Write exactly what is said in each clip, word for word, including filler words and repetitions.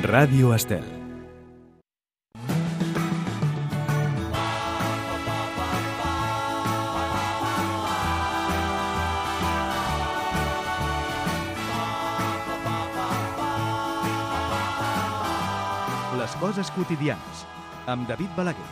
Ràdio Estel. Les coses quotidianes, amb David Balaguer.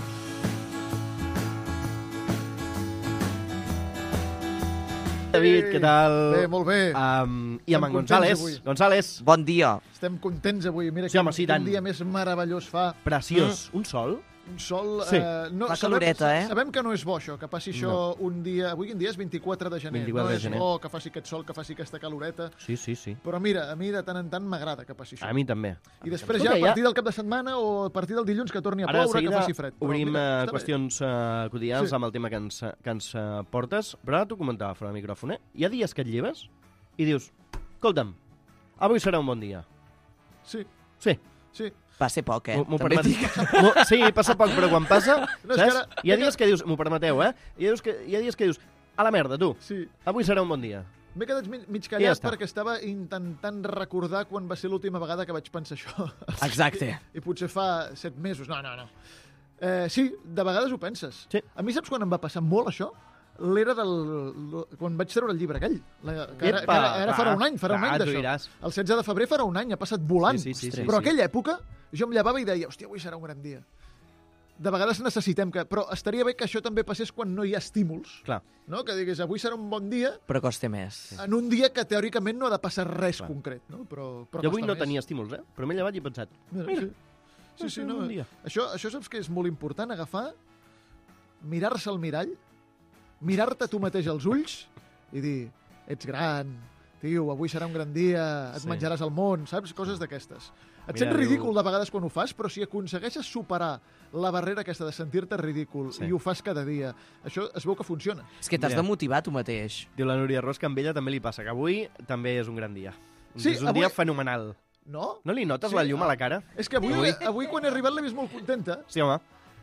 David, què tal? Bé, molt bé. Um, I amb en Estem González. contents avui. González, Bon dia. Estem contents avui. Mira, Sí, home, sí, tant. quin dia més meravellós fa. preciós. Un sol? Un sol... Sí. Eh, no, Fa sabem, caloreta, eh? Sabem que no és bo, això, que passi això No. un dia... Avui quin dia és? vint-i-quatre de gener. vint-i-quatre no de és gener. bo que faci aquest sol, que faci aquesta caloreta. Sí, sí, sí. Però mira, a mi de tant en tant m'agrada que passi això. A mi també. I després Escolta, ja a partir del cap de setmana o a partir del dilluns que torni a Ara de ploure, que seguida faci fred. Però obrim mira, eh, està bé. qüestions uh, quotidianes Sí. amb el tema que ens, que ens uh, portes, però ara t'ho comentava fora del micròfon, eh? Hi ha dies que et lleves i dius, escolta'm, avui serà un bon dia. Sí, Sí. sí. Va ser poc, eh? M'ho- m'ho També permet- dic. M'ho- Sí, passa poc, però quan passa, No, és saps? que ara- Hi ha dies que dius, m'ho permeteu, eh? Hi ha dies que, hi ha dies que dius, a la merda, tu, sí. avui serà un bon dia. M'he quedat mig, mig I ja callat està. perquè estava intentant recordar quan va ser l'última vegada que vaig pensar això. Exacte. I, I potser fa set mesos. No, no, no. Eh, sí, de vegades ho penses. Sí. A mi saps quan em va passar molt això? L'era del... quan vaig treure el llibre aquell. La, que ara, que Epa, ara, ara farà clar, un any, farà un clar, any tu d'això. diràs. El setze de febrer farà un any, ha passat volant. Sí, sí, sí, sí, Però sí. aquella època jo em llevava i deia, hòstia, avui serà un gran dia. De vegades necessitem que... Però estaria bé que això també passés quan no hi ha estímuls. Clar. No? Que digués, avui serà un bon dia, Però costa més. en un dia que teòricament no ha de passar res Clar. concret. No? Però, però Jo avui costa no més. tenia estímuls, eh? Però m'he llevat i he pensat, Mira, Mira, sí. Sí, sí, un no. bon dia. Això, això saps que és molt important, agafar, mirar-se al mirall, mirar-te tu mateix als ulls i dir, ets gran, tio, avui serà un gran dia, et Sí. menjaràs el món, saps? Coses d'aquestes. Et Mira, sents ridícul diu- de vegades quan ho fas, però si aconsegueixes superar la barrera aquesta de sentir-te ridícul Sí. i ho fas cada dia, això es veu que funciona. És que t'has Mira. de motivar tu mateix. diu la Núria Ros que amb ella també li passa, que avui també és un gran dia. Sí, és un avui- dia fenomenal. No? No li notes Sí, la llum a ah. la cara? És que avui, Avui? avui quan he arribat l'he vist molt contenta. Sí, home.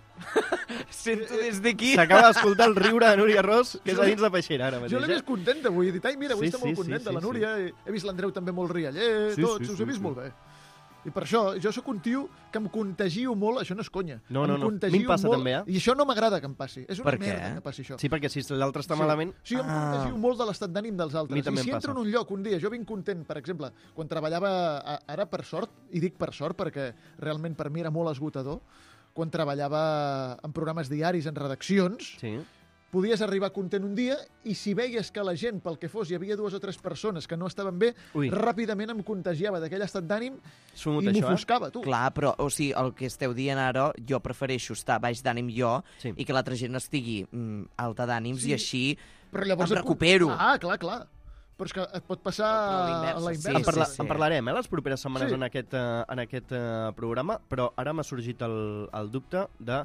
Sento des d'aquí. S'acaba d'escoltar el riure de Núria Ros, que és a dins de peixera ara Jo mateix. l'he eh? vist contenta avui. He dit, ai, mira, avui Sí, està molt sí, sí, contenta sí, la sí. Núria. He, he vist l'Andreu també molt rialler, Sí, tots, sí, us sí, he vist sí. molt bé. I per això, jo sóc un tio que em contagio molt, això no és conya. No, em no, no. contagio A mi em passa molt, també, eh? I això no m'agrada que em passi. És una Per què? merda que passi això. Sí, perquè si l'altre està Sí. malament... Sí, jo em Ah. contagio molt de l'estat d'ànim dels A mi altres. també I si em entro passa. en un lloc un dia, jo vinc content, per exemple, quan treballava, a- ara per sort, i dic per sort perquè realment per mi era molt esgotador, quan treballava en programes diaris, en redaccions, Sí. podies arribar content un dia i si veies que la gent, pel que fos, hi havia dues o tres persones que no estaven bé, Ui. ràpidament em contagiava d'aquell estat d'ànim Sumut i això, eh? m'ofuscava, tu. Clar, però, o sigui, el que esteu dient ara, jo prefereixo estar baix d'ànim jo Sí. i que l'altra gent estigui mm, alta d'ànims Sí. i així Però llavors em et- recupero. Ah, clar, clar. Però és que et pot passar Però a a l'inversa, la sí, inversa. En, parla, sí, sí. en parlarem, eh, les properes setmanes Sí. en aquest, uh, en aquest uh, programa, però ara m'ha sorgit el, el dubte de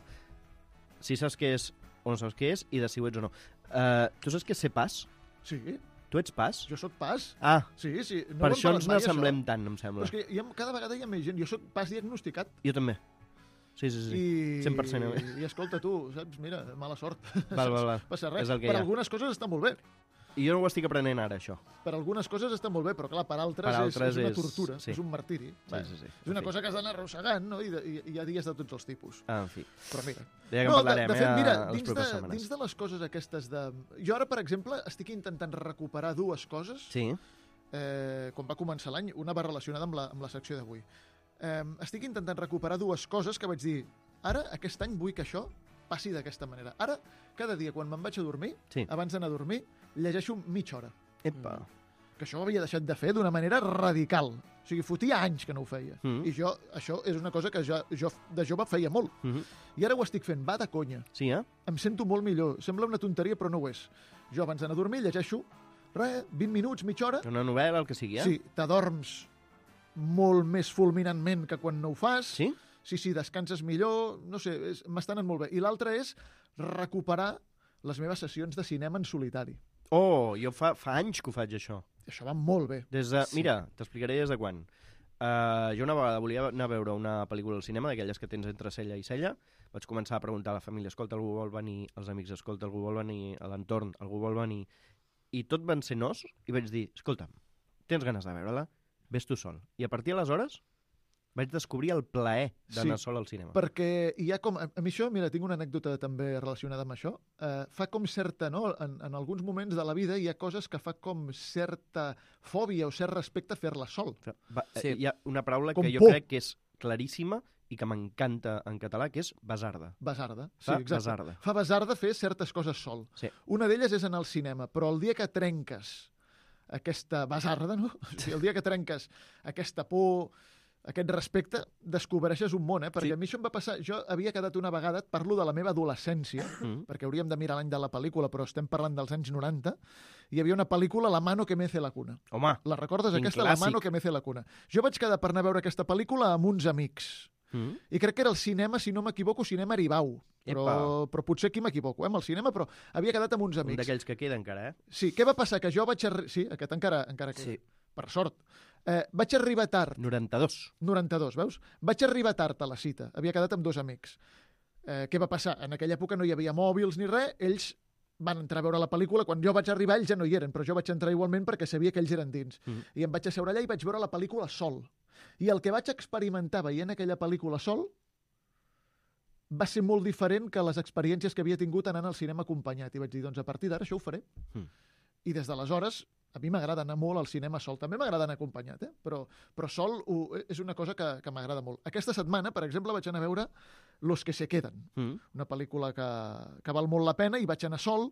si saps què és o no saps què és i de si ho ets o no. Uh, tu saps què és ser pas? Sí, Tu ets pas? jo sóc pas. Ah, Sí, sí. No per ho hem això parlat ens mai, n'assemblem això. tant, em Però sembla. és que hi ha, cada vegada hi ha més gent. Jo sóc pas diagnosticat. Jo també. Sí, sí, sí. I, cent per cent. I, escolta, tu, saps? Mira, mala sort. Val, val, val. Passa res. És el que per hi ha. algunes coses està molt bé. I jo no ho estic aprenent ara, això. Per algunes coses està molt bé, però clar, per altres, Per altres és, és una és- tortura, sí. és un martiri. Bé, sí, sí. És una En fi. cosa que has d'anar arrossegant, no? I, de, i, i hi ha dies de tots els tipus. Ah, en fi. Però mira... Ja que No, en parlarem, de, de fet, eh, mira, a les dins de, properes setmanes. dins de les coses aquestes de... Jo ara, per exemple, estic intentant recuperar dues coses. Sí, Eh, quan va començar l'any, una va relacionada amb la, amb la secció d'avui. Eh, estic intentant recuperar dues coses que vaig dir, ara, aquest any, vull que això passi d'aquesta manera. Ara, cada dia, quan me'n vaig a dormir, Sí. abans d'anar a dormir, llegeixo mitja hora. epa. Que això ho havia deixat de fer d'una manera radical. O sigui, fotia anys que no ho feia. Mm. I jo, això és una cosa que jo, jo de jove feia molt. Mhm. I ara ho estic fent, va de conya. Sí, eh? Em sento molt millor. Sembla una tonteria, però no ho és. Jo abans d'anar a dormir llegeixo res, vint minuts, mitja hora. Una novel·la, el que sigui, eh? Sí, t'adorms molt més fulminantment que quan no ho fas. Sí? Sí, sí, descanses millor, no sé, és- m'estan anant molt bé. I l'altre és recuperar les meves sessions de cinema en solitari. Oh, jo fa, fa anys que ho faig, això. Això va molt bé. Des de, Sí. Mira, t'explicaré des de quan. Uh, jo una vegada volia anar a veure una pel·lícula al cinema, d'aquelles que tens entre cella i cella. Vaig començar a preguntar a la família, escolta, algú vol venir, als amics, escolta, algú vol venir a l'entorn, algú vol venir... I tot van ser nos, i vaig dir, escolta'm, tens ganes de veure-la? Ves tu sol. I a partir d'aleshores Vaig descobrir el plaer d'anar Sí, sol al cinema. Perquè hi ha com... A mi això, mira, tinc una anècdota també relacionada amb això. Uh, fa com certa, no? En, en alguns moments de la vida hi ha coses que fa com certa fòbia o cert respecte a fer-la sol. Va, Sí. sí. Hi ha una paraula Com que jo por. crec que és claríssima i que m'encanta en català, que és basarda. Basarda. Sí, Fa exacte. basarda. Fa basarda fer certes coses sol. Sí. Una d'elles és anar al cinema, però el dia que trenques aquesta basarda, no? O sigui, el dia que trenques aquesta por, aquest respecte, descobreixes un món, eh? Perquè Sí. a mi això em va passar... Jo havia quedat una vegada, et parlo de la meva adolescència, Mm. perquè hauríem de mirar l'any de la pel·lícula, però estem parlant dels anys noranta, hi havia una pel·lícula, La mano que mece la cuna. Home, La recordes, Quin aquesta? La clàssic. mano que mece la cuna. Jo vaig quedar per anar a veure aquesta pel·lícula amb uns amics. mm. I crec que era el cinema, si no m'equivoco, cinema Aribau. Però, Epa. però potser aquí m'equivoco, eh, amb el cinema, però havia quedat amb uns un amics. d'aquells que queda encara, eh? Sí, què va passar? Que jo vaig... Arri... Sí, aquest encara, encara queda, Sí. per sort. Eh, vaig arribar tard, noranta-dos. noranta-dos, veus? Vaig arribar tard a la cita, havia quedat amb dos amics. Eh, què va passar? En aquella època no hi havia mòbils ni res, ells van entrar a veure la pel·lícula, quan jo vaig arribar ells ja no hi eren, però jo vaig entrar igualment perquè sabia que ells eren dins. Mm. I em vaig asseure allà i vaig veure la pel·lícula sol. I el que vaig experimentar veient aquella pel·lícula sol va ser molt diferent que les experiències que havia tingut anant al cinema acompanyat. I vaig dir, doncs a partir d'ara això ho faré. Mm. I des d'aleshores, a mi m'agrada anar molt al cinema sol. També m'agrada anar acompanyat, eh? però, però sol ho, és una cosa que, que m'agrada molt. Aquesta setmana, per exemple, vaig anar a veure Los que se queden, Mm. una pel·lícula que, que val molt la pena, i vaig anar sol.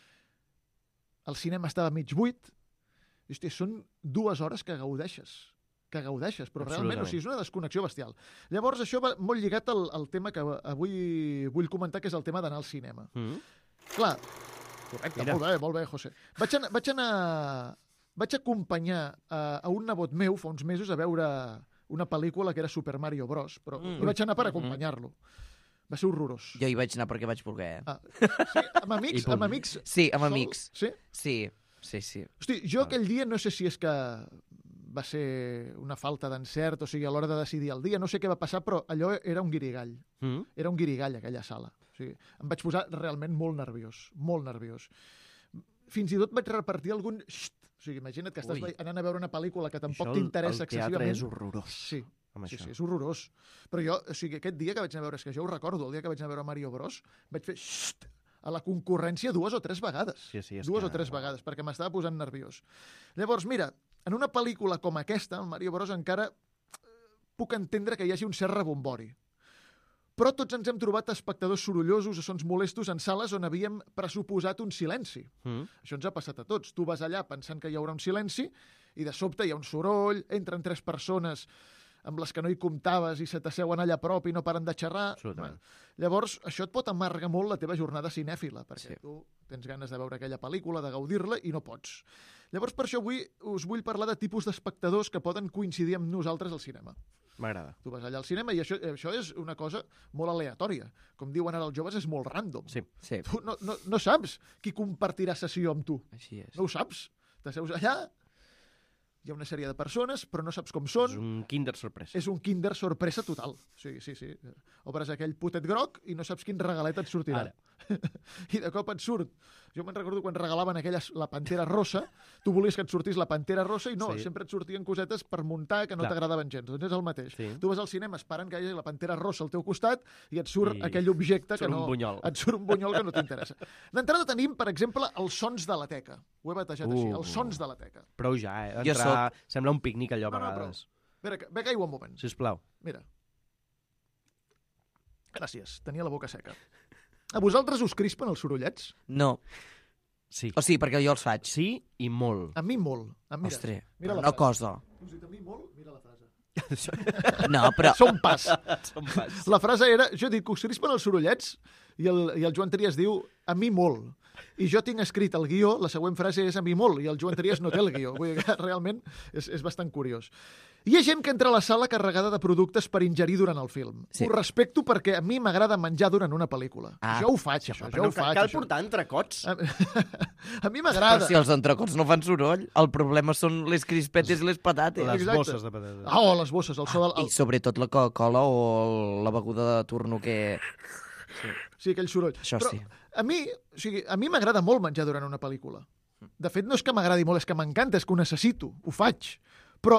El cinema estava mig buit. I, hòstia, són dues hores que gaudeixes que gaudeixes, però realment, o sigui, és una desconnexió bestial. Llavors, això va molt lligat al, al tema que avui vull comentar, que és el tema d'anar al cinema. Mm. Clar, correcte, Mira. molt bé, molt bé, José. Vaig anar, vaig anar, vaig acompanyar a, a un nebot meu fa uns mesos a veure una pel·lícula que era Super Mario Bros, però Mm. hi vaig anar per acompanyar-lo. Va ser horrorós. Jo hi vaig anar perquè vaig voler. Ah, sí, amb amics, I punt. amb amics. Sí, amb sol? amics. Sí? Sí, sí, sí. Hosti, jo aquell dia no sé si és que va ser una falta d'encert, o sigui, a l'hora de decidir el dia, no sé què va passar, però allò era un guirigall. Mm. Era un guirigall, aquella sala. O sigui, em vaig posar realment molt nerviós, molt nerviós. Fins i tot vaig repartir algun... Xt! O sigui, imagina't que estàs Ui. anant a veure una pel·lícula que tampoc Això, el- t'interessa el teatre excessivament. és horrorós. Sí, Amb sí, això. sí, és horrorós. Però jo, o sigui, aquest dia que vaig anar a veure, és que jo ho recordo, el dia que vaig anar a veure Mario Bros, vaig fer xt! A la concurrència dues o tres vegades. Sí, sí, és dues que- o tres vegades, perquè m'estava posant nerviós. Llavors, mira, en una pel·lícula com aquesta, el Mario Bros, encara eh, puc entendre que hi hagi un cert rebombori. Però tots ens hem trobat espectadors sorollosos o sons molestos en sales on havíem pressuposat un silenci. Mm. Això ens ha passat a tots. Tu vas allà pensant que hi haurà un silenci i de sobte hi ha un soroll, entren tres persones amb les que no hi comptaves i se t'asseuen allà a prop i no paren de xerrar. Absolutament. Llavors, això et pot amargar molt la teva jornada cinèfila, perquè Sí. tu tens ganes de veure aquella pel·lícula, de gaudir-la, i no pots. Llavors, per això avui us vull parlar de tipus d'espectadors que poden coincidir amb nosaltres al cinema. M'agrada. Tu vas allà al cinema i això, això és una cosa molt aleatòria. Com diuen ara els joves, és molt random. Sí. Sí, Tu no, no, no saps qui compartirà sessió amb tu. així és. No ho saps. T'asseus allà, hi ha una sèrie de persones, però no saps com És són. un kinder sorpresa. És un kinder sorpresa total. Sí, sí, sí. Obres aquell potet groc i no saps quin regalet et sortirà. Ara. I de cop et surt. Jo me'n recordo quan regalaven aquella, la Pantera Rosa, tu volies que et sortís la Pantera Rosa i no, Sí. sempre et sortien cosetes per muntar que no Clar. t'agradaven gens. Doncs és el mateix. Sí. Tu vas al cinema esperant que hi hagi la Pantera Rosa al teu costat i et surt I aquell objecte que surt no... un bunyol. Et surt un bunyol que no t'interessa. D'entrada tenim, per exemple, els sons de la teca. Ho he batejat Uh. així, els sons de la teca. Prou ja, eh? Jo Entrar... Sembla un pícnic allò a No, no, vegades. Espera, que- bec aigua un moment. Sisplau. Mira. Gràcies, tenia la boca seca. A vosaltres us crispen els sorollets? No. Sí. O sigui, perquè jo els faig. Sí i molt. A mi molt. A mira, Ostres, mira però la una frase. cosa. Us dit a mi molt? Mira la frase. No, però... Som pas. Som pas. La frase era, jo dic, us crispen els sorollets? I el, i el Joan Trias diu, a mi molt. I jo tinc escrit el guió, la següent frase és a mi molt, i el Joan Trias no té el guió. Vull dir que realment és, és bastant curiós. Hi ha gent que entra a la sala carregada de productes per ingerir durant el film. Sí. Ho respecto perquè a mi m'agrada menjar durant una pel·lícula. Ah. Jo ho faig, això, Però jo no ho cal, faig. cal això. portar entrecots. A, a mi Però m'agrada. si els entrecots no fan soroll, el problema són les crispetes i les patates. Les Exacte. bosses de patates. Oh, les bosses, el so del... I El, sobretot la Coca-Cola o el- la beguda de turno que... sí, aquell soroll. Això Però sí. a mi, o sigui, a mi m'agrada molt menjar durant una pel·lícula. De fet, no és que m'agradi molt, és que m'encanta, és que ho necessito, ho faig. Però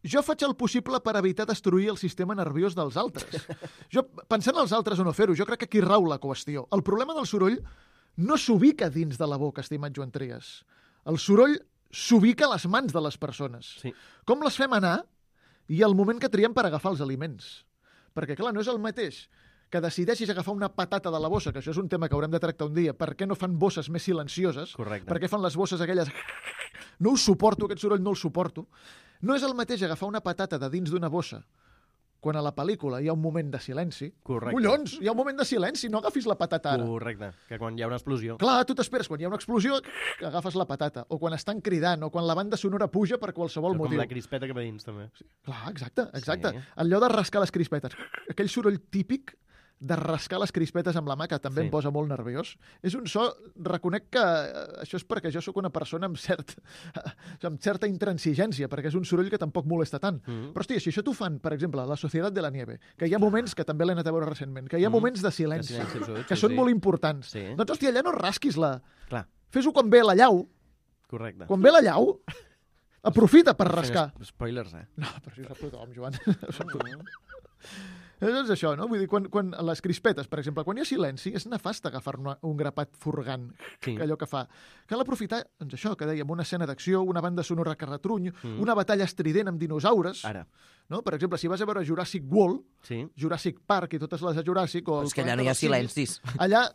jo faig el possible per evitar destruir el sistema nerviós dels altres. Jo, pensant als altres o no fer-ho, jo crec que aquí rau la qüestió. El problema del soroll no s'ubica dins de la boca, estimat Joan Trias. El soroll s'ubica a les mans de les persones. Sí. Com les fem anar i el moment que triem per agafar els aliments. Perquè, clar, no és el mateix que decideixis agafar una patata de la bossa, que això és un tema que haurem de tractar un dia, per què no fan bosses més silencioses? Correcte. Per què fan les bosses aquelles... No ho suporto, aquest soroll no el suporto. No és el mateix agafar una patata de dins d'una bossa quan a la pel·lícula hi ha un moment de silenci. Correcte. Collons, hi ha un moment de silenci, no agafis la patata ara. Correcte, que quan hi ha una explosió... Clar, tu t'esperes, quan hi ha una explosió, agafes la patata. O quan estan cridant, o quan la banda sonora puja per qualsevol Com motiu. la crispeta que ve dins, també. Clar, exacte, exacte. Sí. Allò de rascar les crispetes. Aquell soroll típic de rascar les crispetes amb la mà, que també Sí. em posa molt nerviós. És un so... Reconec que eh, això és perquè jo sóc una persona amb, cert, amb certa intransigència, perquè és un soroll que tampoc molesta tant. Mm -hmm. Però, hòstia, si això t'ho fan, per exemple, La Societat de la Nieve, que hi ha moments, que també l'he anat a veure recentment, que hi ha Mm. moments de silenci, De silenci absolut, que sí, són sí. molt importants. Sí. Doncs, hòstia, allà no rasquis la... Clar, Fes-ho quan ve la llau. correcte. Quan ve la llau, aprofita per rascar. Fent spoilers, eh? No, però això ho sap tothom, Joan. Ho sap tothom. És això, no? Vull dir, quan, quan les crispetes, per exemple, quan hi ha silenci, és nefast agafar una, un grapat furgant, Sí. que allò que fa. Cal aprofitar, doncs això, que dèiem, una escena d'acció, una banda sonora que retruny, Mm. una batalla estrident amb dinosaures, Ara, no? Per exemple, si vas a veure Jurassic World, sí. Jurassic Park i totes les de Jurassic, o el És que allà Planeta no hi ha dels Simis, silencis. allà...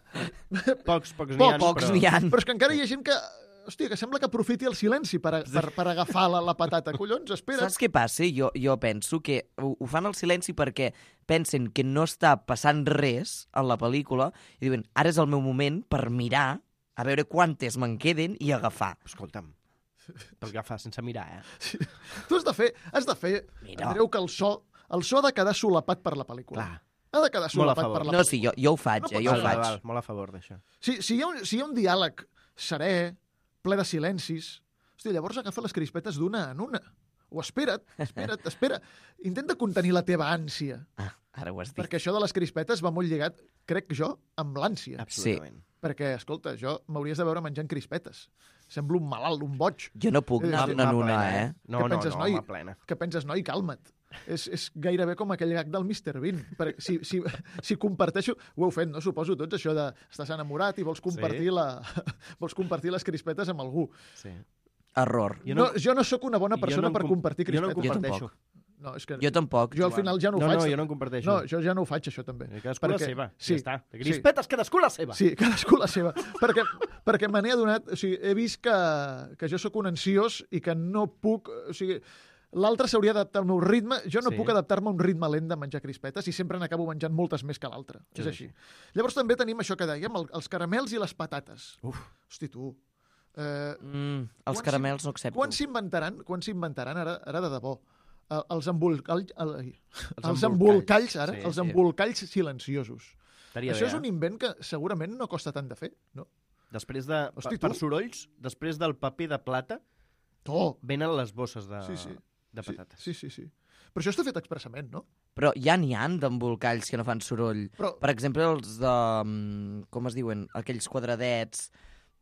Pocs, pocs Poc, n'hi ha, Pocs però... n'hi ha. Però és que encara hi ha gent que... Hòstia, que sembla que aprofiti el silenci per, a- per, per agafar la, la patata. Collons, espera. Saps què passa? Jo, jo penso que ho, ho fan al silenci perquè pensen que no està passant res a la pel·lícula i diuen, ara és el meu moment per mirar a veure quantes me'n queden i agafar. Escolta'm, per agafar sense mirar, eh? Tu has de fer, has de fer Mira. Andreu, que el so, el so ha de quedar solapat per la pel·lícula. Clar. Ha de quedar Molt a solapat favor. per la No, pel·lícula. sí, jo, jo ho faig, No eh, pot jo ho ser. Val, faig. val, molt a favor d'això. Si, si, hi ha un, si hi ha un diàleg serè, ple de silencis, hòstia, llavors agafa les crispetes d'una en una. O espera't, espera't, espera. Intenta contenir la teva ànsia. Ah, ara ho has dit. Perquè això de les crispetes va molt lligat, crec jo, amb l'ànsia. Absolutament. Perquè, escolta, jo m'hauries de veure menjant crispetes. Semblo un malalt, un boig. Jo no puc Eh, anar sí. en una, eh? No, Què no, penses, no, noi? home, plena. Que penses, noi, calma't. És, és gairebé com aquell gag del mister Bean. Perquè si, si, si comparteixo... Ho heu fet, no? Suposo tots, això de estàs enamorat i vols compartir, Sí. la, vols compartir les crispetes amb algú. Sí. Error. Jo no, no- jo no sóc una bona Jo persona no en per com- compartir Jo no crispetes. en Jo comparteixo. tampoc. No, és que Jo tampoc. jo al Joan. final ja no ho No, faig. no, jo no en comparteixo. No, jo ja no ho faig, això també. Eh, Cadascú la Perquè- seva, sí, ja està. sí. Crispetes, cadascú la seva. Sí, cadascú la seva. perquè perquè me n'he adonat... O sigui, he vist que, que jo sóc un ansiós i que no puc... O sigui, l'altre s'hauria d'adaptar al meu ritme. Jo no Sí. puc adaptar-me a un ritme lent de menjar crispetes i sempre n'acabo menjant moltes més que l'altre. És És així. així. Llavors també tenim això que dèiem, el, els caramels i les patates. Uf. Hosti, tu... Eh, Mm, els Quan caramels no accepto. quan s'inventaran, quan s'inventaran ara, ara de debò, el- els embolcalls, el, ai, els embolcalls, embolcalls ara, sí, els sí. embolcalls silenciosos. Estaria Això bé, és un eh? invent que segurament no costa tant de fer, no? Després de... Hosti, per tu. sorolls, després del paper de plata, To! venen les bosses de, Sí, sí. de patates. Sí, sí, sí, sí. Però això està fet expressament, no? Però ja n'hi ha d'embolcalls que no fan soroll. Però, Per exemple, els de... mm, com es diuen? Aquells quadradets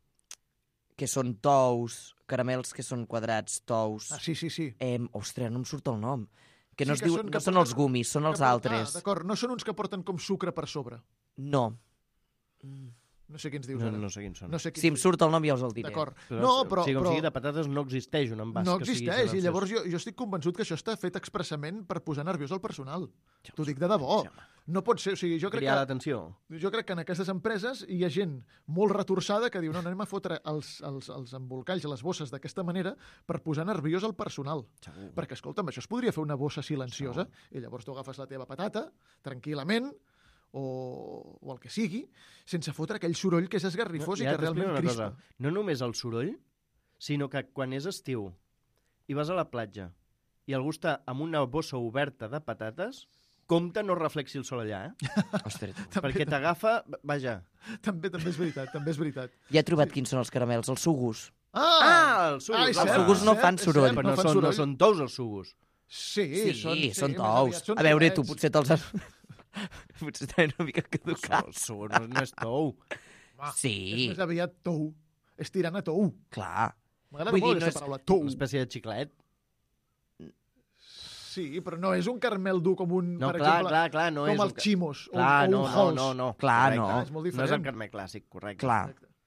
que són tous, caramels que són quadrats, tous... ah, sí, sí, sí. Eh, ostres, no em surt el nom. Que no, Sí, es que diu, són- no que són porten- els gumis, són els Que por- altres. Ah, d'acord, no són uns que porten com sucre per sobre. No. No sé quins dius No, ara. no sé quins són. No sé quins Si em dius. surt el nom ja us el diré. D'acord. Però, No, però... o sigui, com però... sigui, de patates no existeix un envàs No que sigui existeix, i silenciós. llavors jo, jo estic convençut que això està fet expressament per posar nerviós el personal. T'ho dic de debò. Sí, home. No pot ser, o sigui, jo crec Cridar que... l'atenció. Jo crec que en aquestes empreses hi ha gent molt retorçada que diu no, anem a fotre els, els, els embolcalls, les bosses d'aquesta manera per posar nerviós el personal. Segur. Perquè, escolta'm, això es podria fer una bossa silenciosa i llavors tu agafes la teva patata tranquil·lament o, o el que sigui, sense fotre aquell soroll que és esgarrifós ja i que t'explico realment una crispa. cosa. No només el soroll, sinó que quan és estiu i vas a la platja i algú està amb una bossa oberta de patates, compte no reflexi el sol allà, eh? Ostres, tu. També, Perquè t'agafa... Vaja. també, també és veritat, també és veritat. Ja he trobat quins són els caramels, els sugus. Ah! Ah, els sugus. Ah, és Els cert, sugus no és fan cert, és soroll. cert, Però no, fan són, no soroll. són tous els sugus. Sí, Sí, són, són més tous. aviat són A veure, tu bolets. potser te'ls has... potser estan una mica El caducats. sugus no, no és tou. Home, Sí, És més aviat tou. És tirant a tou. clar. M'agrada Vull molt dir, no aquesta és- paraula, tou. Una espècie de xiclet. sí, però no és un caramel dur com un, No, per clar, exemple, clar, clar, no com és... els un ca- Chimos o, Clar, o no, un no, Halls. no, no. Clar, correcte. no. És molt No és el diferent. carme clàssic, correcte. Clar.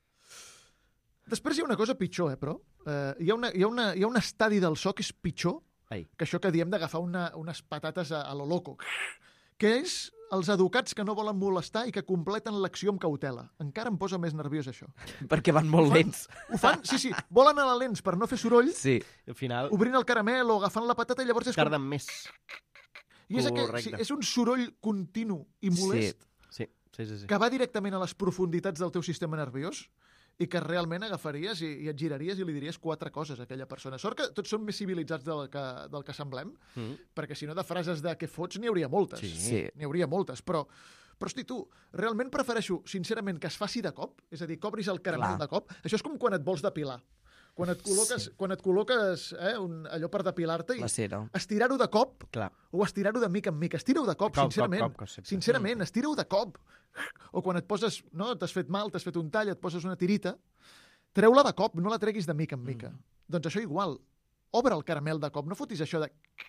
Després hi ha una cosa pitjor, eh, però. Eh, hi, ha una, hi, ha una, hi ha un estadi del so que és pitjor Ai. que això que diem d'agafar una, unes patates a, a lo loco, que és els educats que no volen molestar i que completen l'acció amb cautela. Encara em posa més nerviós, això. Perquè van molt Ho fan- lents. Ho fan, sí, sí, volen anar lents per no fer soroll, Sí. Al final obrint el caramel o agafant la patata i llavors és com... tarden més. I és, aquell, sí, Correcte. és un soroll continu i molest Sí, sí, sí. sí. que va directament a les profunditats del teu sistema nerviós i que realment agafaries i, i et giraries i li diries quatre coses a aquella persona. Sort que tots som més civilitzats del que, del que semblem, Mm. perquè si no de frases de què fots n'hi hauria moltes. Sí. Sí. N'hi hauria moltes, però... Però, hosti, tu, realment prefereixo, sincerament, que es faci de cop, és a dir, cobris el caramel Clar. de cop. Això és com quan et vols depilar. Quan et col·loques, Sí. quan et col·loques eh, un, allò per depilar-te i La cera. estirar-ho de cop Clar. o estirar-ho de mica en mica. Estira-ho de cop, Cop, sincerament. cop, cop, concepte. Sincerament, estira-ho de cop. O quan et poses, no, t'has fet mal, t'has fet un tall, et poses una tirita, treu-la de cop, no la treguis de mica en mica. Mm. Doncs això igual. Obre el caramel de cop, no fotis això de...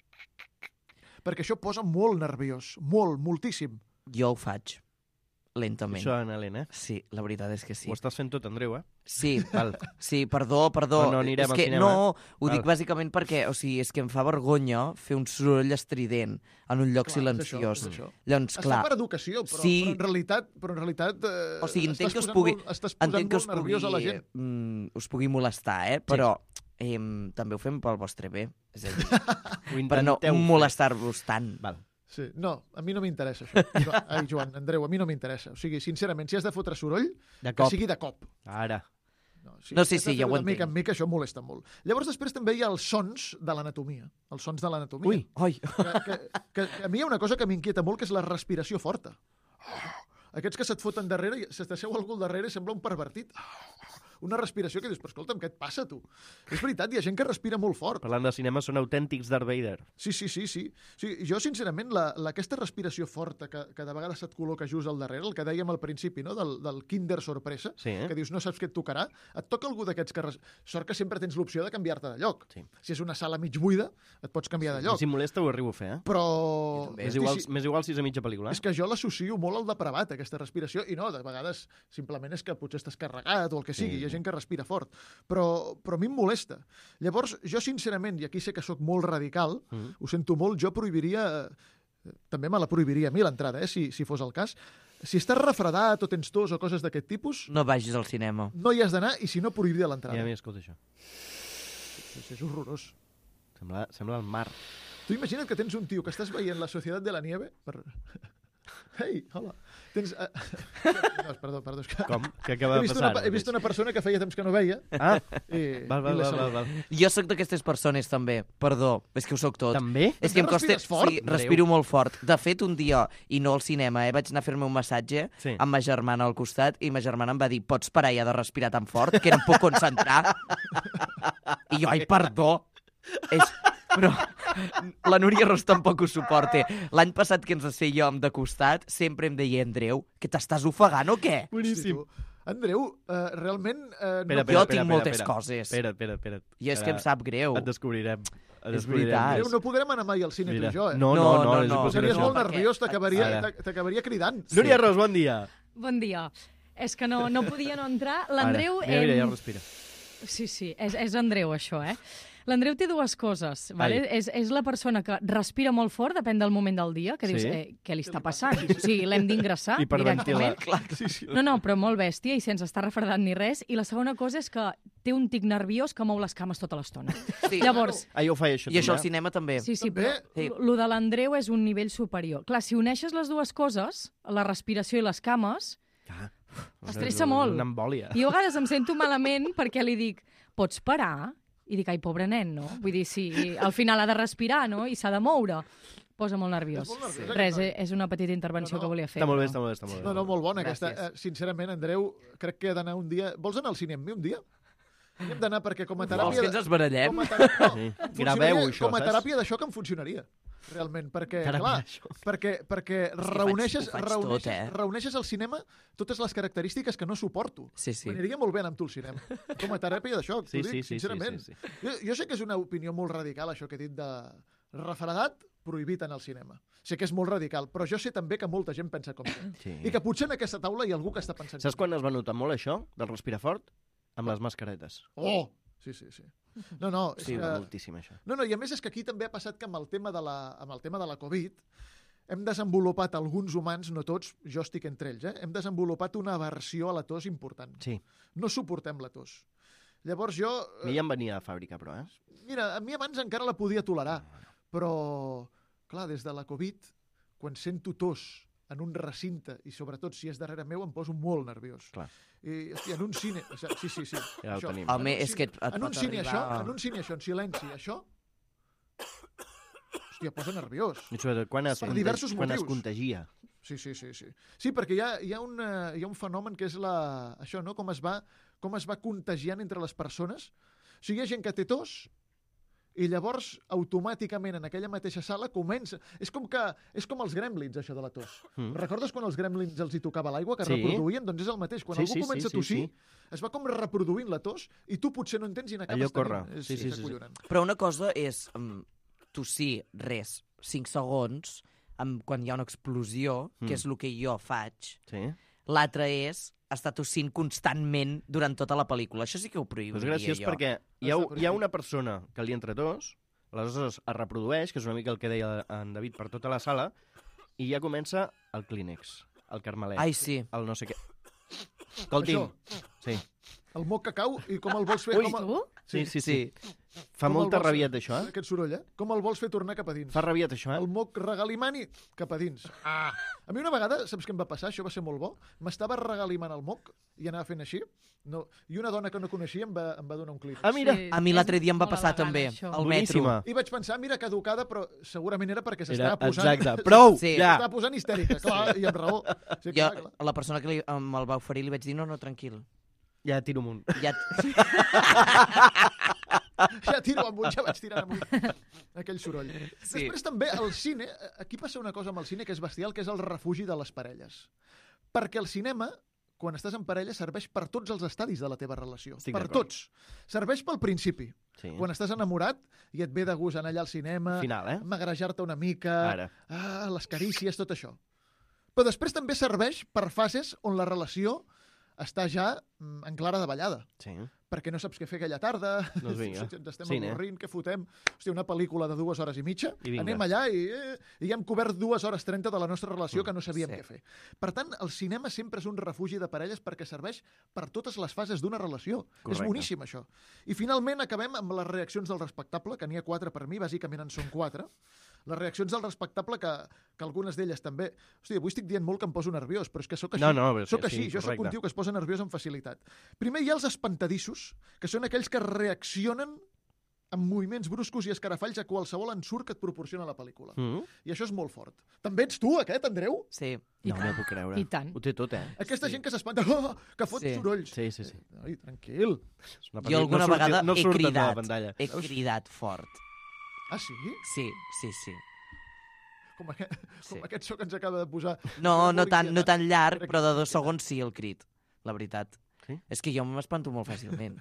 Perquè això posa molt nerviós, molt, moltíssim. Jo ho faig. Lentament. Això, Anna Helena, eh? Sí, la veritat és que sí. Ho estàs fent tot, Andreu, eh? Sí, Val. sí, perdó, perdó. No, no anirem és al que, cinema, No, ho Val. dic bàsicament perquè, o sigui, és que em fa vergonya fer un soroll estrident en un lloc Clar, silenciós. és això, és això. Llavors, Es clar, fa per educació, però, Sí. però en realitat, però en realitat eh, o sigui, entenc estàs que us posant pugui, molt, estàs posant entenc que us molt nerviós pugui, a la gent. mm, us pugui molestar, eh? Però eh, també ho fem pel vostre bé. És a dir, Ho per no intenteu fer. molestar-vos tant. Val. Sí. No, a mi no m'interessa això. Jo- Ai, Joan, Andreu, a mi no m'interessa. O sigui, sincerament, si has de fotre soroll, De que cop. sigui de cop. Ara. No, si No, sí, has de sí, ja fer-ho ho de mica entenc. en mica, això molesta molt. Llavors, després també hi ha els sons de l'anatomia. Els sons de l'anatomia. Ui. Ai, Que, que, que, que a mi hi ha una cosa que m'inquieta molt, que és la respiració forta. Aquests que se't foten darrere, i se t'asseu algú al darrere i sembla un pervertit. Una respiració que dius, però escolta'm, què et passa, tu? És veritat, hi ha gent que respira molt fort. Parlant de cinema, són autèntics Darth Vader. Sí, sí, sí, sí. sí jo, sincerament, la, la, aquesta respiració forta que, que de vegades se't col·loca just al darrere, el que dèiem al principi, no? del, del kinder sorpresa, Sí, eh? que dius no saps què et tocarà, et toca algú d'aquests que... Res... Sort que sempre tens l'opció de canviar-te de lloc. Sí. Si és una sala mig buida, et pots canviar de lloc. Si m'olesta, ho arribo a fer, eh? Però... M'és Hosti, igual, sí, m'és igual si és a mitja pel·lícula. és que jo l'associo molt al depravat, aquesta respiració, i no, de vegades simplement és que potser estàs carregat o el que sigui, Sí. hi ha gent que respira fort, però, però a mi em molesta. Llavors, jo sincerament, i aquí sé que sóc molt radical, Mm. ho sento molt, jo prohibiria, eh, també me la prohibiria a mi l'entrada, eh, si, si fos el cas. Si estàs refredat o tens tos o coses d'aquest tipus, no vagis al cinema. no hi has d'anar i si no, prohibiria l'entrada. Ja, mira, escolta això. És, és horrorós. Sembla, sembla el mar. Tu imagina't que tens un tio que estàs veient La Societat de la Nieve per... Ei, hola. Tens... Uh... No, perdó, perdó. És que... Com? Què acaba He de vist, passar? una, he vist una persona que feia temps que no veia Ah, i, val, val, i l'he val, val, saludat. val. Jo sóc d'aquestes persones, també. Perdó, és que ho sóc tot. També? És que em També costa... respires fort? Sí, respiro molt fort. De fet, un dia, i no al cinema, eh, vaig anar a fer-me un massatge Sí. amb ma germana al costat i ma germana em va dir, pots parar ja de respirar tan fort que no em puc concentrar? I jo, ai, perdó. És... Però la Núria Ros tampoc ho suporta. L'any passat que ens asseiem de costat, sempre em deia, Andreu, que t'estàs ofegant o què? Hosti, tu. Andreu, uh, realment... Uh, Espera, no... espera, Jo espera, tinc espera, moltes espera. coses. Espera, espera, espera. I és que em sap greu. Et descobrirem. Et És descobrirem. veritat. Andreu, no podrem anar mai al cine Mira. tu i jo, eh? No, no, no, No, és no, impossible. Series no, molt perquè- nerviós, t'acabaria Ara. t'ac- t'acabaria cridant. Núria Ros, bon dia. Bon dia. És que no, no podia no entrar. L'Andreu... Ara. Mira, mira, ja em- respira. Sí, sí, és, és Andreu, això, eh? L'Andreu té dues coses, vale? Ai. És, és la persona que respira molt fort, depèn del moment del dia, que dius, Sí. eh, què li està passant? O sigui, l'hem d'ingressar Hiperventila. directament. Sí, sí. No, no, però molt bèstia i sense estar refredat ni res. I la segona cosa és que té un tic nerviós que mou les cames tota l'estona. Sí. Llavors, Ah, jo ho faig, això. I això al també. cinema també. sí, sí, També? però Sí. lo de l'Andreu és un nivell superior. Clar, si uneixes les dues coses, la respiració i les cames, Ah, Estressa molt. Una embòlia. i jo a vegades em sento malament perquè li dic, pots parar? I dic, ai, pobre nen, no? Vull dir, sí, al final ha de respirar, no? I s'ha de moure. Posa molt nerviós. És molt nerviós, Res, aquest noi. eh, és una petita intervenció No, no. que volia fer. Està molt bé, però- està molt bé, està molt bé. No, no, molt bona Gràcies. aquesta. Eh, sincerament, Andreu, crec que he d'anar un dia... Vols anar al cine amb mi un dia? Hem d'anar perquè com a Vols teràpia... que ens esbarallem? Com a teràpia, no, Sí. em funcionaria- Graveu això, Com a saps? teràpia d'això que em funcionaria, realment, perquè, Teràpia clar, d'això. perquè, perquè faig- reuneixes, ho faig reuneixes, tot, eh? reuneixes al cinema totes les característiques que no suporto. Sí, sí. M'aniria molt bé anar amb tu al cinema. Com a teràpia d'això, t'ho Sí, dic, sí, sí, sincerament. sí, sí, sí. Jo, jo sé que és una opinió molt radical, això que he dit de refredat prohibit en el cinema. Sé que és molt radical, però jo sé també que molta gent pensa com jo. Sí. I que potser en aquesta taula hi ha algú que està pensant... Saps com quan es va notar molt això, del respirar fort? Amb les mascaretes. jo. Oh! Sí, sí, sí. No, no, és Sí, que... moltíssim, això. No, no, i a més és que aquí també ha passat que amb el tema de la, amb el tema de la Covid hem desenvolupat alguns humans, no tots, jo estic entre ells, eh? hem desenvolupat una aversió a la tos important. Sí. No suportem la tos. Llavors jo... A mi ja em venia de fàbrica, però, eh? Mira, a mi abans encara la podia tolerar, però, clar, des de la Covid, quan sento tos en un recinte, i sobretot si és darrere meu, em poso molt nerviós. Clar. I, hosti, en un cine... O sigui, sí, sí, sí. Ja ho això. tenim. Home, En un és que cine- et, et en un pot cine arribar... això, en un cine això, en silenci, això... Hòstia, posa nerviós. I sobretot quan es, Per contagi- diversos quan es motius. contagia. Sí, sí, sí, sí. Sí, perquè hi ha, hi ha, una, hi ha un fenomen que és la, això, no? Com es va, com es va contagiant entre les persones. O sigui, hi ha gent que té tos i llavors automàticament en aquella mateixa sala comença... És com que és com els gremlins, això de la tos. Mm. Recordes quan els gremlins els hi tocava l'aigua, que Sí. reproduïen? Doncs és el mateix. Quan Sí, algú sí, comença sí, a tossir, sí, es va com reproduint la tos i tu potser no entens i n'acabes Allò corre. tenint. És, Sí, sí, és sí, sí. acollonant. Però una cosa és um, tossir, res, cinc segons, um, quan hi ha una explosió, Mm. que és el que jo faig. Sí. L'altre és estar tossint constantment durant tota la pel·lícula. Això sí que ho Però és prohibiria graciós jo. perquè hi ha, Està hi ha una persona que li entra tos, aleshores es reprodueix, que és una mica el que deia en David, per tota la sala, i ja comença el clínex, el carmelet, Ai, sí. el no sé què. Escolti'm. Això. Sí. El moc que cau i com el vols fer... Ui. com el... Tu? Sí, sí, sí. Fa Com el molta vols fer? rabiet, això, eh? Aquest soroll, eh? Com el vols fer tornar cap a dins? Fa rabiet, això, El eh? moc regalimani cap a dins. Ah. A mi una vegada, saps què em va passar? Això va ser molt bo. M'estava regalimant el moc i anava fent així. No. I una dona que no coneixia em va, em va donar un clínex. Ah, mira. Sí, A mi és l'altre dia em va molt passar elegant, també, això. al metro. Boníssima. I vaig pensar, mira, caducada, però segurament era perquè Era, s'estava posant... exacte. Prou, Sí. ja. S'estava posant histèrica, clar, i amb raó. Sí, Jo, clar, clar. a la persona que li, me'l va oferir li vaig dir, no, no, tranquil. Ja tiro amunt. Ja... Ja tiro amunt, ja vaig tirant amunt. Aquell soroll. Sí. Després també el cine, aquí passa una cosa amb el cine que és bestial, que és el refugi de les parelles. Perquè el cinema, quan estàs en parella, serveix per tots els estadis de la teva relació. Estic per d'acord. tots. Serveix pel principi. Sí. Quan estàs enamorat i et ve de gust anar allà al cinema, Final, eh? magrejar-te una mica, Ara. ah, les carícies, tot això. Però després també serveix per fases on la relació està ja mm, en clara davallada. Sí. Perquè no saps què fer aquella tarda, Doncs vinga. ens estem Cine. avorrint, què fotem? Hòstia, una pel·lícula de dues hores i mitja, I vinga. anem allà i, eh, i ja hem cobert dues hores trenta de la nostra relació Mm, que no sabíem sí. què fer. Per tant, el cinema sempre és un refugi de parelles perquè serveix per totes les fases d'una relació. Correcte. És boníssim, això. I finalment acabem amb les reaccions del respectable, que n'hi ha quatre per mi, bàsicament en són quatre. Les reaccions del respectable, que, que algunes d'elles també... Hòstia, avui estic dient molt que em poso nerviós, però és que sóc així. No, no, però sí, Soc així, sí, jo sóc un correcte. tio que es posa nerviós amb facilitat. Primer hi ha els espantadissos, que són aquells que reaccionen amb moviments bruscos i escarafalls a qualsevol ensurt que et proporciona la pel·lícula. Mm? I això és molt fort. També ets tu, aquest, Andreu? Sí. I No tant. m'ho puc creure. I tant. Ho té tot, eh? Aquesta Sí. gent que s'espanta, oh, que fot Sí. sorolls. Sí, sí, sí. Ai, tranquil. És una Jo pel·lícula- alguna no surti- vegada no he surten de la cridat. pantalla. He cridat fort. Ah, sí? Sí, sí, sí. Com, aquest, Sí. com aquest so que ens acaba de posar. No, no Molt tan, no inquietant. tan llarg, Crec però de que- dos segons sí el crit. La veritat. Sí? És que jo m'espanto molt fàcilment.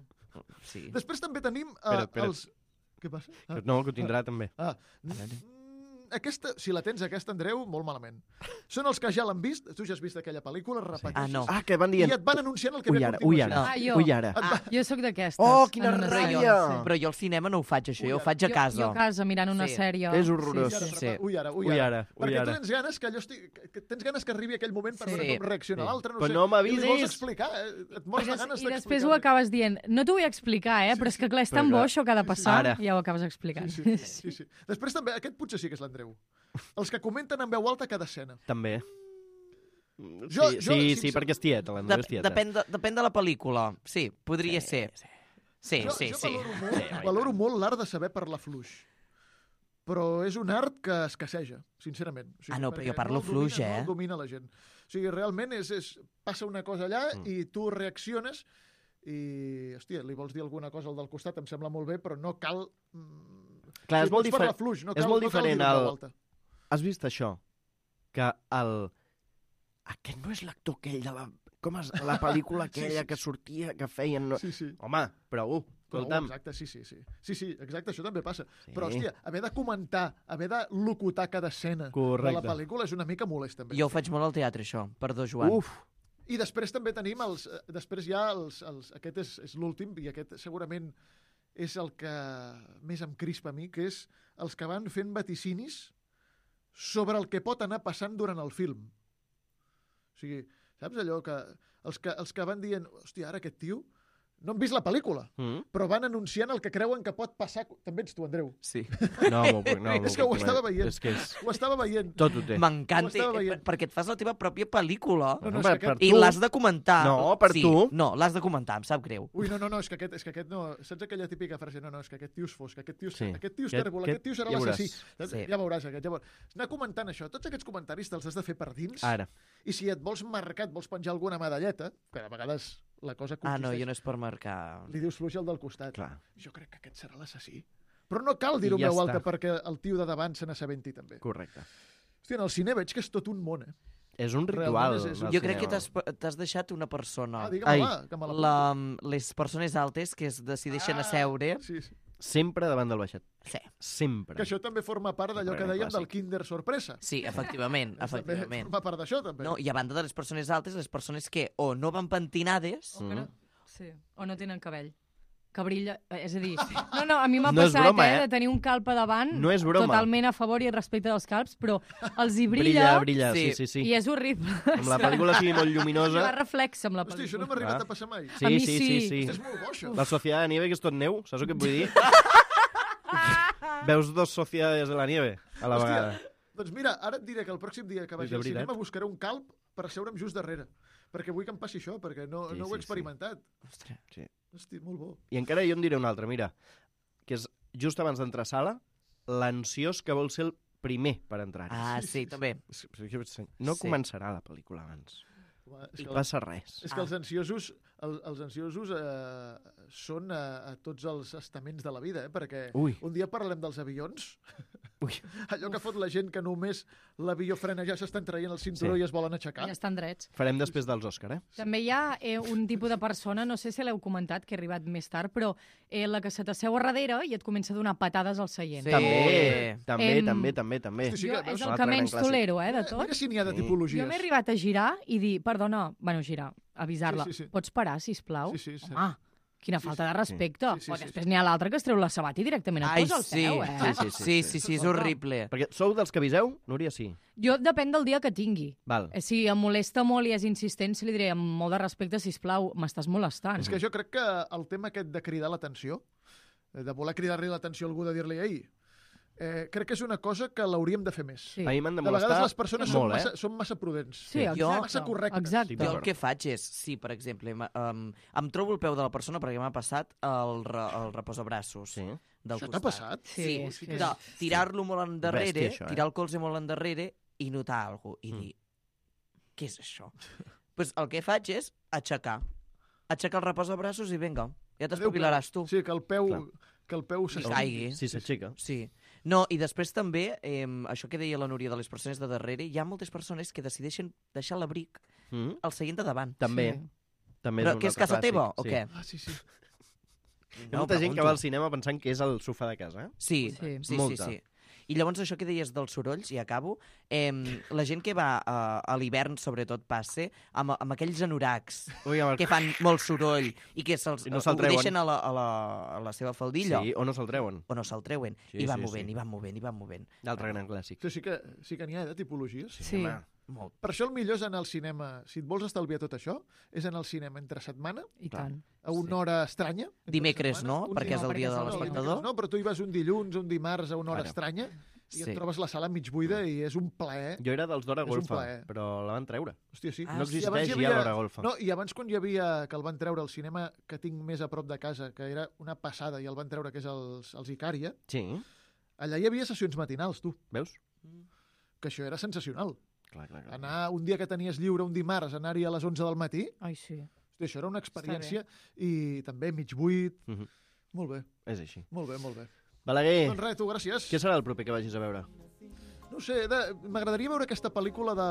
Sí. Després també tenim uh, Espera, espera. els... Què passa? Ah, No, que ho tindrà també. ah. Mm, aquesta, si la tens, aquesta, Andreu, molt malament. Són els que ja l'han vist, tu ja has vist aquella pel·lícula, repeteixes, Ah, no. Ah, que van i dient... et van anunciant el que Ui, ve a ara, ui, continuació. ara. Ah, jo. Ui, ara. Ah, jo sóc d'aquestes. Oh, quina en una ràbia! sèrie, sí. Però jo al cinema no ho faig, això. Jo ho faig a Jo- casa. Jo, a casa, mirant una Sí. sèrie. És horrorós. I ara, Sí. prepa- Ui, ara, ui, Ui, ara. ara, ui, Perquè ara. tu tens ganes que allò estigui, que- que tens ganes que arribi aquell moment per Sí. veure com reacciona Sí. l'altre, no Però sé. no I li vols m'avisis. explicar, eh? et I, mors de des, ganes I després ho d'explicar-li. acabes dient, no t'ho vull explicar, eh? però és que clar, és tan Però bo clar. això que ha de passar, Ara. i ja ho acabes explicant. Sí, sí, sí, sí. Després també, aquest potser sí que és l'Andreu. Els que comenten en veu alta cada escena. També. Jo- sí, jo, sí, sí, sincer- perquè és tieta, l'Andreu Dep és tieta. depèn, de, depèn de la pel·lícula. Sí, podria ser. Sí, jo, sí, jo sí. valoro molt, valoro molt l'art de saber parlar fluix. Però és un art que escasseja, sincerament. O sigui, Ah, no, però perquè jo parlo no el domina, fluix, eh? No el domina la gent. O sigui, realment és, és, passa una cosa allà Mm. i tu reacciones i, hòstia, li vols dir alguna cosa al del costat, em sembla molt bé, però no cal... Mm, Clar, és sí, molt pots parlar diferent- Fluix, no és cal, molt no cal diferent dir-ho en el- veu alta. Has vist això? Que el... Aquest no és l'actor aquell de la... Com és la pel·lícula aquella sí. que sortia, que feien... No... Sí, sí. Home, però uh, Escolta'm. Prou, exacte, sí, sí, sí. Sí, sí, exacte, això també passa. Sí. Però, hòstia, haver de comentar, haver de locutar cada escena Correcte. de la pel·lícula és una mica molest, també. Jo ho faig molt al teatre, això. Perdó, Joan. Uf, I després també tenim els... eh, Després hi ha els... els aquest és, és l'últim, i aquest segurament és el que més em crispa a mi, que és els que van fent vaticinis sobre el que pot anar passant durant el film. O sigui, saps allò que... Els que, els que van dient, hòstia, ara aquest tio... No han vist la pel·lícula, mm. però van anunciant el que creuen que pot passar... També ets tu, Andreu. Sí. no, m'ho puc, no, És que ho estava veient. És que és... Ho estava veient. Tot ho té. M'encanta, Ho estava eh, veient. perquè et fas la teva pròpia pel·lícula No, no, per, és que per aquest... i tu. l'has de comentar. No, per sí, tu. No, l'has de comentar, em sap greu. Ui, no, no, no, és que aquest, és que aquest no... Saps aquella típica frase? No, no, és que aquest tio és fosc, aquest tio és, Sí. aquest tio és Aquest- tèrbol, aquest aquest tio serà ja l'assassí. veuràs. Saps? Sí. Ja veuràs aquest, ja veuràs. Anar comentant això, tots aquests comentaris te'ls has de fer per dins, Ara. i si et vols marcar, et vols penjar alguna medalleta, que a vegades la cosa Ah, consisteix... no, jo no és per marcar... Li dius fluix al del costat. Clar. Jo crec que aquest serà l'assassí. Però no cal dir-ho I ja en veu està. alta perquè el tio de davant se n'assabenti també. Correcte. Hòstia, en el cine veig que és tot un món, eh? És un ritual. Realment és- és un el Jo crec que cinema. t'has t'has deixat una persona. Ah, digue'm, Ai. va, que me la... La, les persones altes que es decideixen Ah, a seure... Sí, sí. Sempre davant del baixet. Sí, Sempre. Que això també forma part d'allò que Correcte, dèiem del clàssic. Kinder Sorpresa. sí, efectivament, També efectivament. forma part d'això, també. No, I a banda de les persones altes, les persones que o no van pentinades... O, que no, Mm. sí. o no tenen cabell. Que brilla... eh, És a dir, no, no, a mi m'ha No és passat, broma, eh, eh? de tenir un calp a davant, No és broma. totalment a favor i respecte dels calps, però els hi Brilla, brilla, brilla, sí, Sí. sí, sí. i és horrible. Com la pel·lícula sigui molt Fa lluminosa... reflex amb la Hòstia, això pel·lícula. no m'ha arribat Clar. a passar mai. Sí, A mi sí, sí. sí, sí. És molt bo, això. La Sociedad de Nieve, que és tot neu, saps el que et vull dir? Veus dos sociedades de la nieve a la Hòstia. vegada. Doncs mira, ara et diré que el pròxim dia que vagi De al veritat? cinema buscaré un calp per asseure'm just darrere. Perquè vull que em passi això, perquè no, Sí, no ho sí, he experimentat. Ostres. Sí. Hosti, molt bo. I encara jo en diré un altre, mira, que és just abans d'entrar a sala, l'ansiós que vol ser el primer per entrar-hi. Ah, Sí, sí, sí, sí. també. No Sí. començarà la pel·lícula abans. Home, és, I que, passa res. és que els ansiosos, el, els ansiosos eh, són a, a tots els estaments de la vida, eh? Perquè Ui. un dia parlem dels avions. Ui. Allò que fot la gent que només l'avió frena ja s'estan traient el cinturó Sí. i es volen aixecar. Ja estan drets. Farem després dels Òscar, eh? També hi ha eh, un tipus de persona, no sé si l'heu comentat, que ha arribat més tard, però eh, la que se t'asseu a darrere i et comença a donar patades al seient. Sí. També, també, Em- també, també, també. Hosti, sí Jo, que és veus? el Un que altre menys gran clàssic. tolero, eh, de Mira, tot. mira si n'hi ha de Sí. tipologies. Jo m'he arribat a girar i dir, perdona, bueno, girar, avisar-la, Sí, sí, sí. pots parar, sisplau? Sí, sí, sí. Home, quina Sí, falta sí. de respecte. Sí, sí, Però sí, després sí. n'hi ha l'altre que es treu la sabata i directament et Ai, posa al sí. peu, eh? Sí, sí, Sí, sí, sí, és horrible. Perquè sou dels que aviseu? Núria, sí. Jo depèn del dia que tingui. Val. Eh, Si em molesta molt i és insistent, si li diré amb molt de respecte, sisplau, m'estàs molestant. És que jo crec que el tema aquest de cridar l'atenció, eh, de voler cridar-li l'atenció a algú, de dir-li, ei, eh, crec que és una cosa que l'hauríem de fer més. Sí. A mi m'han de De vegades molestar les persones són molt, massa, eh? són massa prudents. Sí, exacte. Jo- Massa correctes. Exacte. Sí, Jo però- el que faig és, si per exemple, em, um, em trobo el peu de la persona perquè m'ha passat el, re, el reposabraços Sí. del Això costat. t'ha passat? Sí, Sí, és sí que... que- de tirar-lo molt endarrere, Bèstia, això, eh? tirar el colze molt endarrere i notar alguna cosa i Mm. dir, què és això? pues el que faig és aixecar. Aixecar el reposabraços i vinga, ja t'espavilaràs tu. Sí, que el peu, Clar. que el peu I s'estigui. caigui. Sí, s'aixeca. Sí. No, i després també, eh, això que deia la Núria de les persones de darrere, hi ha moltes persones que decideixen deixar l'abric Mm? al seient de davant. També. Sí. També Però un què és altre casa clàssic, teva, o sí. què? Ah, sí, sí. Hi ha molta gent que pregunto. va al cinema pensant que és el sofà de casa, eh? Sí, Sí. sí, sí, Molta. sí. I llavors això que deies dels sorolls, i acabo, eh, la gent que va a, a l'hivern, sobretot, passe, amb, amb aquells anoracs Ui, amb el... que fan molt soroll i que se'ls I no se'l ho treuen. deixen a la, a, la, a la seva faldilla, Sí, o no se'l treuen. o no se'l treuen, Sí, i van sí, movent, sí. i van movent, i van movent. L'altre gran clàssic. Sí, sí que, sí que n'hi ha, eh, de tipologies. Sí. home. Molt. Per això el millor és anar al cinema, si et vols estalviar tot això, és anar al cinema entre setmana, I Clar. tant. a una hora estranya. entre Dimecres setmana, no, un perquè és el perquè dia és de el dia. l'espectador. No, però tu hi vas un dilluns, un dimarts, a una hora Ara. estranya, i Sí. et trobes la sala mig buida i és un plaer. Jo era dels d'hora És un golfa, plaer. però la van treure. Hòstia, sí. Ah, no sí. I abans existeix hi ja havia- l'hora golfa. No, i abans quan hi havia, que el van treure al cinema que tinc més a prop de casa, que era una passada, i el van treure, que és els, els Icària, Sí, allà hi havia sessions matinals, tu, veus? que això era sensacional. Clar, clar, clar. Anar un dia que tenies lliure, un dimarts, anar-hi a les onze del matí, Ai, sí. hòstia, això era una experiència, i també mig buit. Mhm. Molt bé, És així. molt bé, molt bé. Balaguer, Doncs res, tu, gràcies. què serà el proper que vagis a veure? No ho sé, de- m'agradaria veure aquesta pel·lícula de...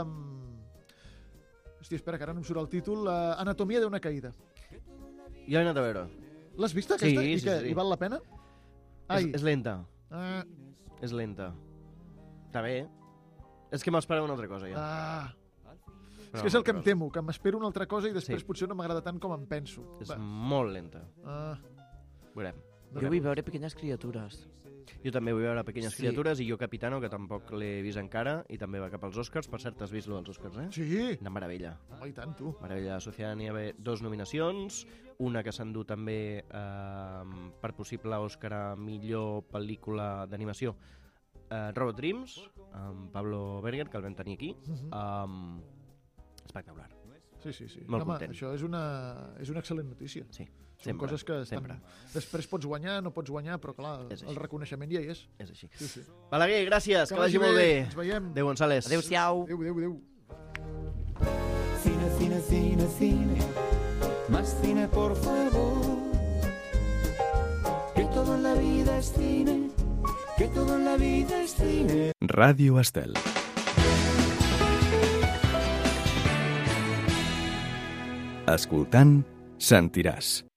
Hòstia, espera, que ara no em surt el títol. Uh, Anatomia d'una caïda. Jo he anat a veure. L'has vista, aquesta? Sí, I sí, què? sí. I val la pena? És, Ai. és lenta. Ah, És lenta. Està bé. És que m'esperava una altra cosa, ja. ah. Però És que és el que em una altra temo, que m'espero una altra cosa i després Sí. potser no m'agrada tant com em penso. cosa. És Va. molt lenta. Ah, Veurem. Jo vull veure Pequeñas Criatures. Jo també vull veure Pequeñas Sí. Criatures i Jo Capitano, que tampoc l'he vist encara, i també va cap als Oscars. Per cert, has vist lo dels Oscars, eh? sí. Una meravella. Home, i tant, tu. Meravella associada n'hi ha haver dos nominacions, una que s'endú també eh, per possible Òscar a millor pel·lícula d'animació, eh, Robot Dreams, amb Pablo Berger, que el vam tenir aquí. Mhm. Um, espectacular. Sí, sí, sí. Molt Home, content. això és una, és una excel·lent notícia. Sí, Són sempre, coses que estan... sempre. Després pots guanyar, no pots guanyar, però clar, És el així. reconeixement ja hi és. És així. Sí, sí. Balaguer, gràcies, que, vagi molt bé. Ens veiem. Adéu, González. Adéu-siau. Adéu, adéu, adéu. Cine, cine, cine, cine, más cine por favor. Que todo en la vida es cine, que todo en la vida es cine. Ràdio Estel. Escoltant, sentiràs.